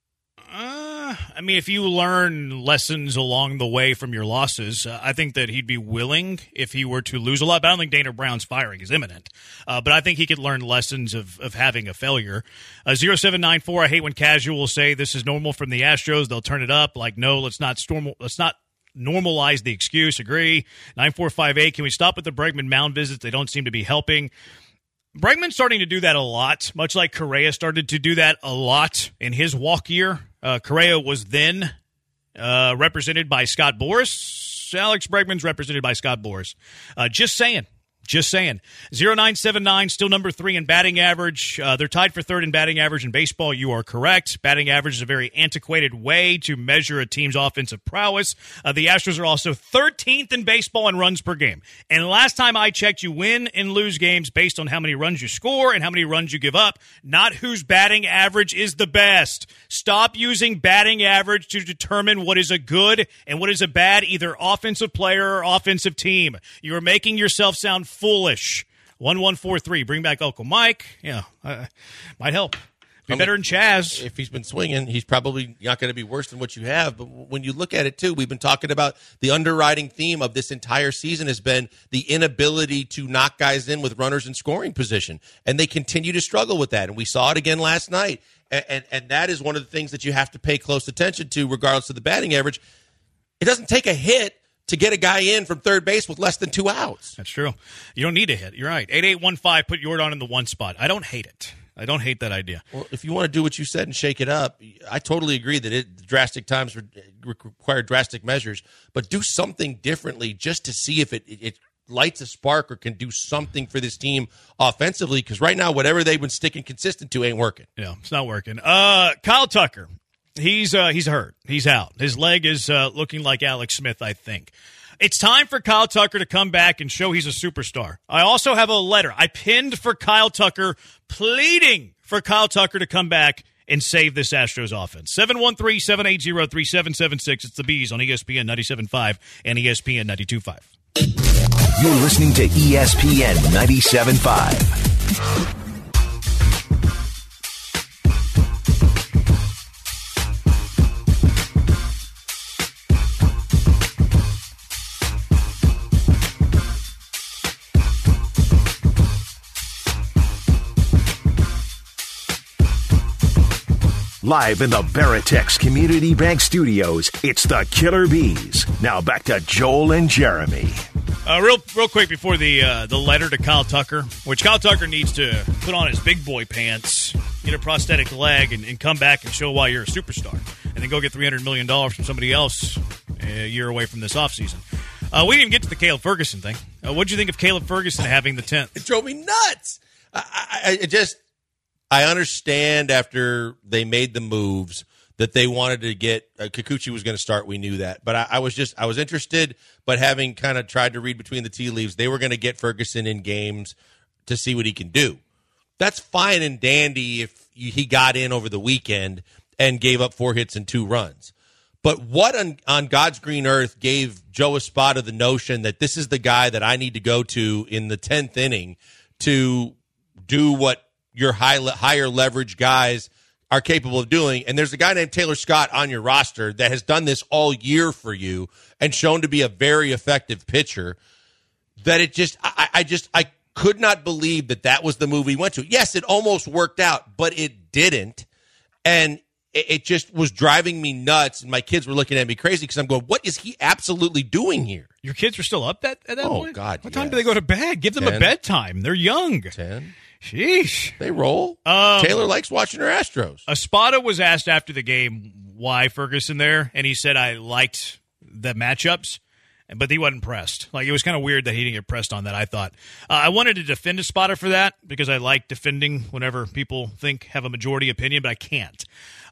Uh, I mean, if you learn lessons along the way from your losses, uh, I think that he'd be willing if he were to lose a lot. But I don't think Dana Brown's firing is imminent. Uh, but I think he could learn lessons of, of having a failure. Uh, zero seven nine four, I hate when casuals say this is normal from the Astros. They'll turn it up. Like, no, let's not storm, let's not normalize the excuse. Agree. nine four five eight, can we stop with the Bregman mound visits? They don't seem to be helping. Bregman's starting to do that a lot, much like Correa started to do that a lot in his walk year. Uh, Correa was then uh, represented by Scott Boras. Alex Bregman's represented by Scott Boras. Uh, just saying. Just saying. zero nine seven nine, still number three in batting average. Uh, they're tied for third in batting average in baseball. You are correct. Batting average is a very antiquated way to measure a team's offensive prowess. Uh, the Astros are also thirteenth in baseball in runs per game. And last time I checked, you win and lose games based on how many runs you score and how many runs you give up, not whose batting average is the best. Stop using batting average to determine what is a good and what is a bad either offensive player or offensive team. You are making yourself sound foolish. one one four three. Bring back Uncle Mike. Yeah, uh, might help. Be better than Chaz. If he's been swinging, he's probably not going to be worse than what you have. But when you look at it, too, we've been talking about the underwriting theme of this entire season has been the inability to knock guys in with runners in scoring position. And they continue to struggle with that. And we saw it again last night. And, and, and that is one of the things that you have to pay close attention to, regardless of the batting average. It doesn't take a hit to get a guy in from third base with less than two outs. That's true. You don't need a hit. You're right. eight eight one five, put Yordan in the one spot. I don't hate it. I don't hate that idea. Well, if you want to do what you said and shake it up, I totally agree that it, drastic times require drastic measures, but do something differently just to see if it, it, it lights a spark or can do something for this team offensively, because right now, whatever they've been sticking consistent to ain't working. Yeah, it's not working. Uh, Kyle Tucker. He's uh, he's hurt. He's out. His leg is uh, looking like Alex Smith, I think. It's time for Kyle Tucker to come back and show he's a superstar. I also have a letter I pinned for Kyle Tucker, pleading for Kyle Tucker to come back and save this Astros offense. seven one three, seven eight zero, three seven seven six. It's the Bees on E S P N ninety-seven point five and E S P N ninety-two point five. You're listening to E S P N ninety-seven point five. Live in the Veritex Community Bank Studios, it's the Killer Bees. Now back to Joel and Jeremy. Uh, real real quick before the uh, the letter to Kyle Tucker, which Kyle Tucker needs to put on his big boy pants, get a prosthetic leg, and, and come back and show why you're a superstar. And then go get three hundred million dollars from somebody else a year away from this offseason. Uh, we didn't even get to the Caleb Ferguson thing. Uh, what did you think of Caleb Ferguson having the tenth? It drove me nuts. I, I, I just... I understand after they made the moves that they wanted to get uh, Kikuchi was going to start. We knew that, but I, I was just I was interested. But having kind of tried to read between the tea leaves, they were going to get Ferguson in games to see what he can do. That's fine and dandy if he got in over the weekend and gave up four hits and two runs. But what on, on God's green earth gave Joe Espada the notion that this is the guy that I need to go to in the tenth inning to do what your high, higher leverage guys are capable of doing? And there's a guy named Taylor Scott on your roster that has done this all year for you and shown to be a very effective pitcher, that it just, I, I just, I could not believe that that was the move he went to. Yes, it almost worked out, but it didn't. And it just was driving me nuts, and my kids were looking at me crazy because I'm going, what is he absolutely doing here? Your kids are still up that, at that oh, point? Oh, God, What yes. time do they go to bed? Give them ten. a bedtime. They're young. ten. Sheesh. They roll. Um, Taylor likes watching her Astros. Espada was asked after the game why Ferguson there, and he said, I liked the matchups, but he wasn't pressed. Like, it was kind of weird that he didn't get pressed on that, I thought. Uh, I wanted to defend Espada for that because I like defending whenever people think have a majority opinion, but I can't.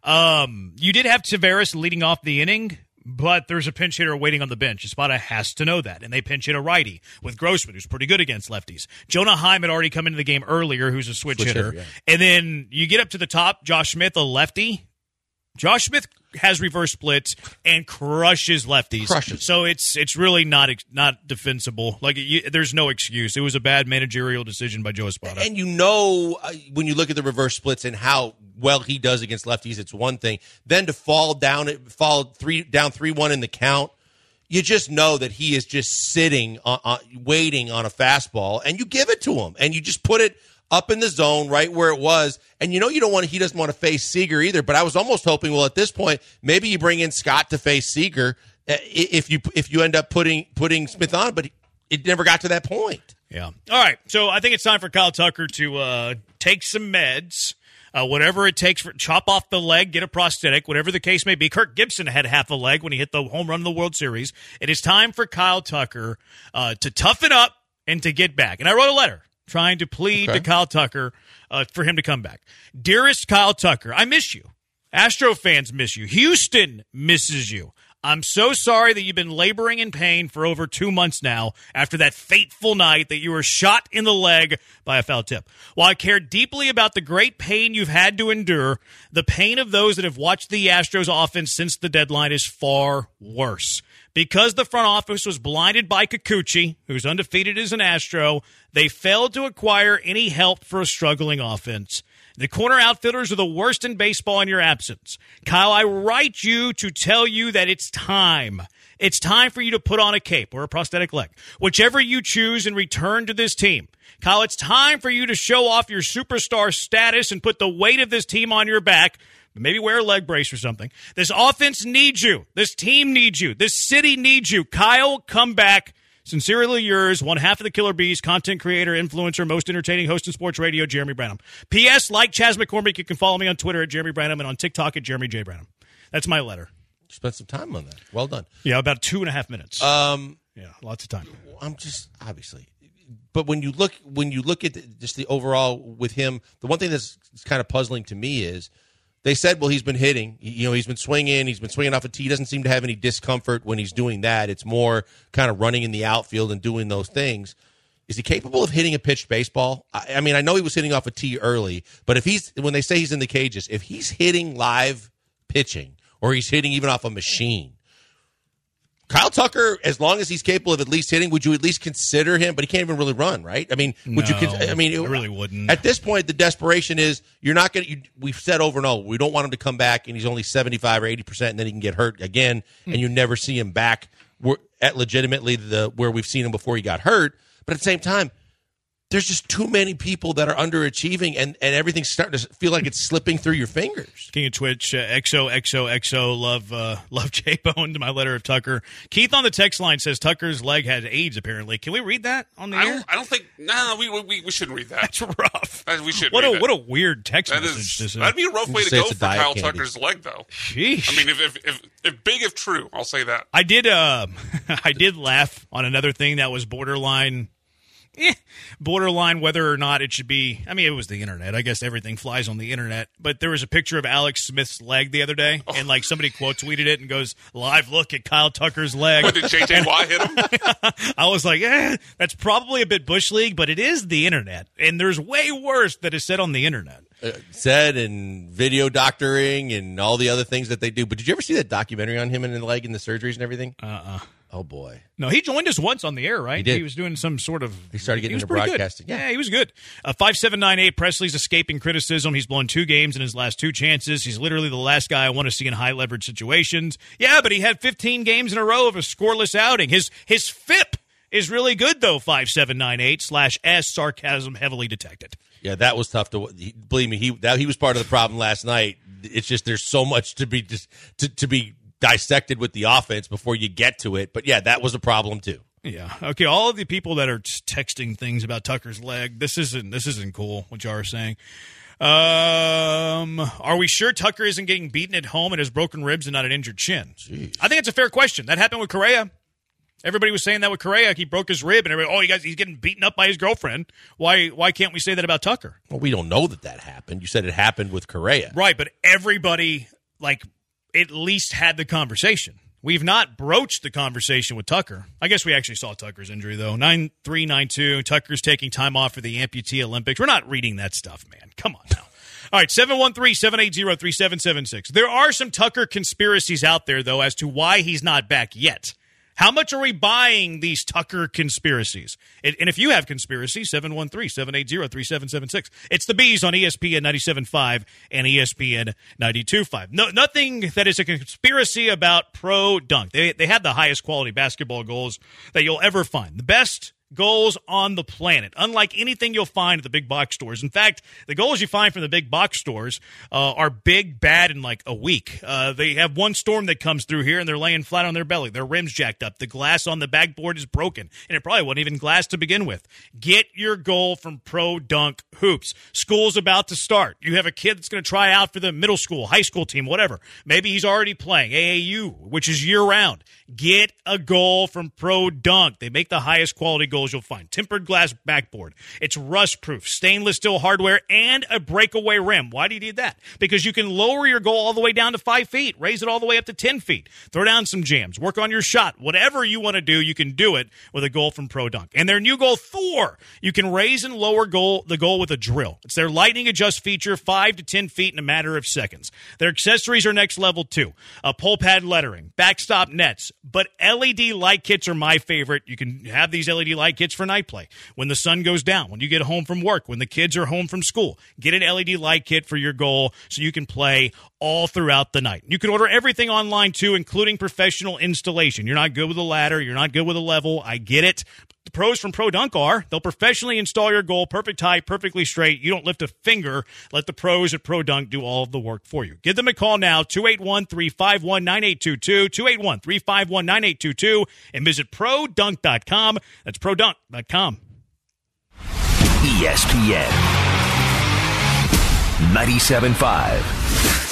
Um, you did have Taveras leading off the inning, but there's a pinch hitter waiting on the bench. Espada has to know that, and they pinch hit a righty with Grossman, who's pretty good against lefties. Jonah Heim had already come into the game earlier, who's a switch, Switch hitter. hitter, yeah. And then you get up to the top, Josh Smith, a lefty. Josh Smith has reverse splits and crushes lefties. Crushes. So it's it's really not not defensible. Like, you, there's no excuse. It was a bad managerial decision by Joe Espada. And you know, uh, when you look at the reverse splits and how well he does against lefties, it's one thing. Then to fall down, fall three down three one in the count, you just know that he is just sitting, on, on, waiting on a fastball, and you give it to him, and you just put it up in the zone right where it was. And you know you don't want to, he doesn't want to face Seager either, but I was almost hoping, well, at this point, maybe you bring in Scott to face Seager uh, if you if you end up putting putting Smith on, but it never got to that point. Yeah. All right. So I think it's time for Kyle Tucker to uh, take some meds, uh, whatever it takes, for chop off the leg, get a prosthetic, whatever the case may be. Kirk Gibson had half a leg when he hit the home run in the World Series. It is time for Kyle Tucker uh, to toughen up and to get back. And I wrote a letter trying to plead Okay. to Kyle Tucker uh, for him to come back. Dearest Kyle Tucker, I miss you. Astro fans miss you. Houston misses you. I'm so sorry that you've been laboring in pain for over two months now after that fateful night that you were shot in the leg by a foul tip. While I care deeply about the great pain you've had to endure, the pain of those that have watched the Astros offense since the deadline is far worse. Because the front office was blinded by Kikuchi, who's undefeated as an Astro, they failed to acquire any help for a struggling offense. The corner outfielders are the worst in baseball in your absence. Kyle, I write you to tell you that it's time. It's time for you to put on a cape or a prosthetic leg, whichever you choose, and return to this team. Kyle, it's time for you to show off your superstar status and put the weight of this team on your back. Maybe wear a leg brace or something. This offense needs you. This team needs you. This city needs you. Kyle, come back. Sincerely yours, one half of the Killer Bees, content creator, influencer, most entertaining host in sports radio, Jeremy Branham. P S. Like Chaz McCormick, you can follow me on Twitter at Jeremy Branham and on TikTok at Jeremy J. Branham. That's my letter. Spent some time on that. Well done. Yeah, about two and a half minutes. Um, yeah, lots of time. I'm just obviously, but when you look when you look at the, just the overall with him, the one thing that's kind of puzzling to me is they said, well, he's been hitting. You know, he's been swinging. He's been swinging off a tee. He doesn't seem to have any discomfort when he's doing that. It's more kind of running in the outfield and doing those things. Is he capable of hitting a pitched baseball? I, I mean, I know he was hitting off a tee early, but if he's when they say he's in the cages, if he's hitting live pitching or he's hitting even off a machine, Kyle Tucker, as long as he's capable of at least hitting, would you at least consider him? But he can't even really run, right? I mean, would No, you? Con- I mean, it, I really wouldn't. At this point, the desperation is you're not going to. We've said over and over, we don't want him to come back, and he's only seventy-five or eighty percent, and then he can get hurt again, Hmm. and you never see him back where, at legitimately the where we've seen him before he got hurt. But at the same time, there's just too many people that are underachieving, and, and everything's starting to feel like it's slipping through your fingers. King of Twitch, uh, X O X O X O, love uh, love J-Bone to my letter of Tucker. Keith on the text line says Tucker's leg had AIDS, apparently. Can we read that on the I air? don't, I don't think, no, we, we we shouldn't read that. That's rough. Uh, we shouldn't What read a that. what a weird text That message is, this is. that'd be a rough way to Say go it's a for diet Kyle candy. Tucker's leg, though. Sheesh. I mean, if, if, if, if big, if true, I'll say that. I did uh, I did laugh on another thing that was borderline eh, borderline whether or not it should be. I mean, it was the internet. I guess everything flies on the internet. But there was a picture of Alex Smith's leg the other day, Oh. and like somebody quote tweeted it and goes, "Live look at Kyle Tucker's leg." What, did J J Watt hit him? I was like, eh, that's probably a bit Bush League, but it is the internet, and there's way worse that is said on the internet. uh, said and video doctoring and all the other things that they do. But did you ever see that documentary on him and the leg and the surgeries and everything? Uh-uh. Oh, boy. No, he joined us once on the air, right? He did. He was doing some sort of... He started getting he into pretty broadcasting. Good. Yeah. yeah, he was good. Uh, five seven nine eight, Presley's escaping criticism. He's blown two games in his last two chances. He's literally the last guy I want to see in high-leverage situations. Yeah, but he had fifteen games in a row of a scoreless outing. His his F I P is really good, though, five seven nine eight slash S, sarcasm heavily detected. Yeah, that was tough to he, believe me. He that he was part of the problem last night. It's just there's so much to be just to, to be dissected with the offense before you get to it. But yeah, that was a problem too. Yeah. Okay. All of the people that are texting things about Tucker's leg, this isn't this isn't cool. What y'all are saying. Um, are we sure Tucker isn't getting beaten at home and has broken ribs and not an injured chin? Jeez. I think it's a fair question. That happened with Correa. Everybody was saying that with Correa. He broke his rib, and everybody, oh, he guys, he's getting beaten up by his girlfriend. Why Why can't we say that about Tucker? Well, we don't know that that happened. You said it happened with Correa. Right, but everybody, like, at least had the conversation. We've not broached the conversation with Tucker. I guess we actually saw Tucker's injury, though. nine three nine two, Tucker's taking time off for the amputee Olympics. We're not reading that stuff, man. Come on now. All right, seven one three, seven eight zero, three seven seven six. There are some Tucker conspiracies out there, though, as to why he's not back yet. How much are we buying these Tucker conspiracies? And if you have conspiracies, seven one three, seven eight zero, three seven seven six. It's the Bees on E S P N ninety-seven point five and E S P N ninety-two point five. No, nothing that is a conspiracy about Pro Dunk. They, they have the highest quality basketball goals that you'll ever find. The best goals on the planet, unlike anything you'll find at the big box stores. In fact, the goals you find from the big box stores uh, are big, bad in like a week. Uh, they have one storm that comes through here, and they're laying flat on their belly. Their rim's jacked up. The glass on the backboard is broken, and it probably wasn't even glass to begin with. Get your goal from Pro Dunk Hoops. School's about to start. You have a kid that's going to try out for the middle school, high school team, whatever. Maybe he's already playing A A U, which is year-round. Get a goal from Pro Dunk. They make the highest quality goals you'll find. Tempered glass backboard. It's rust-proof, stainless steel hardware, and a breakaway rim. Why do you need that? Because you can lower your goal all the way down to five feet, raise it all the way up to ten feet, throw down some jams, work on your shot. Whatever you want to do, you can do it with a goal from Pro Dunk. And their new goal, Thor, you can raise and lower goal the goal with a drill. It's their lightning adjust feature, five to ten feet in a matter of seconds. Their accessories are next level, too. A pole pad lettering, backstop nets, but L E D light kits are my favorite. You can have these L E D light kits for night play. When the sun goes down, when you get home from work, when the kids are home from school, get an L E D light kit for your goal so you can play all throughout the night. You can order everything online, too, including professional installation. You're not good with a ladder. You're not good with a level. I get it. The pros from Pro Dunk are. They'll professionally install your goal, perfect height, perfectly straight. You don't lift a finger. Let the pros at Pro Dunk do all of the work for you. Give them a call now, two eight one, three five one, nine eight two two, two eight one, three five one, nine eight two two, and visit pro dunk dot com. That's pro dunk dot com. E S P N ninety-seven point five.